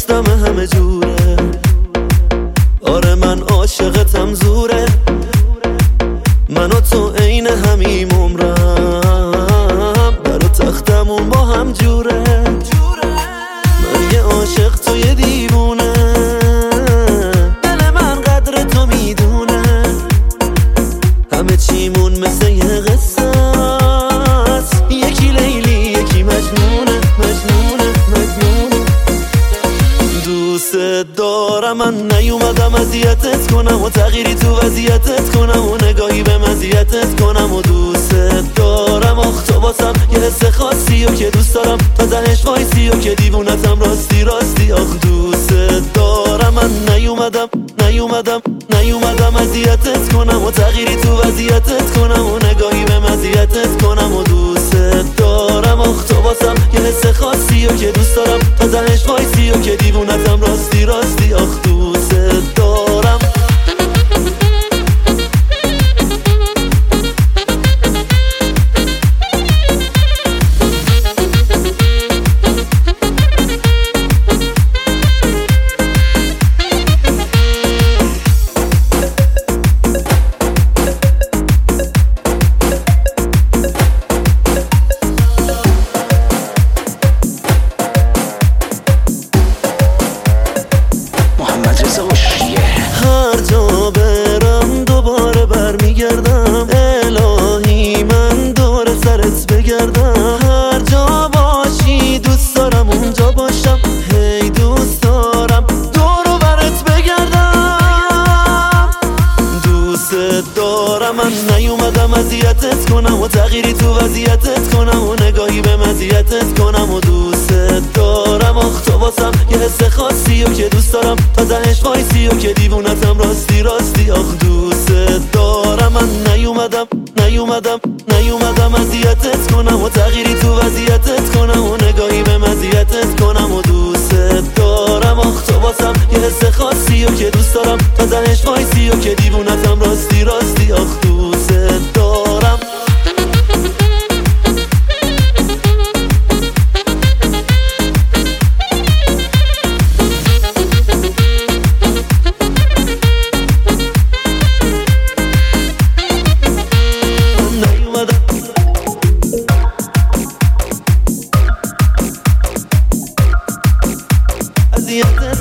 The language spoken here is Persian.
دستم همه جوره. آره من عاشقتم زوره، من و تو عین همیم عمرم، در و تختمون با هم جوره. من یه عاشق تو یه دیوونه، دل من قدر تو میدونه. همه چیمون مثل یه قصه است، یکی لیلی یکی مجنونه مجنونه مجنونه. دوست دارم، من نیومدم اذیتت کنم و تغییری تو وضعیتت کنم و نگاهی به مزیتت کنم و دوست دارم. آخ تو واسم یه حس خاصی و که دوست دارم تا تهش وایسی و که دیوونتم راستی راستی. آخ دوست دارم، من نیومدم اذیتت کنم و تغییری تو وضعیتت کنم و نگاهی به مزیتت کنم و دوست دارم. آخ تو واسم یه حس خاصی و که دوست دارم تا تهش وایسی و که دیوونتم راستی راستی. آخ دوست دارم. هر جا برم دوباره برمیگردم، الهی من دور سرت بگردم. هر جا باشی دوست دارم اونجا باشم، هی دوست دارم دور و برت بگردم. دوست دارم، من نیومدم اذیتت کنم و تغییری تو وضعیتت کنم و نگاهی به مزیتت کنم و دوست دارم. آخ تو واسم یه حس خاصی و که دوست دارم تا تهش وایسی و که دیوونتم راستی راستی. آخ دوست دارم، من نیومدم اذیتت کنم و تغییری تو وضعیتت کنم و نگاهی به مزیتت کنم و دوست دارم. آخ تو واسم یه حس خاصی و که دوست دارم تا تهش وایسی و که دیوونتم راستی راستی. آخ دوست دارم. اذیتت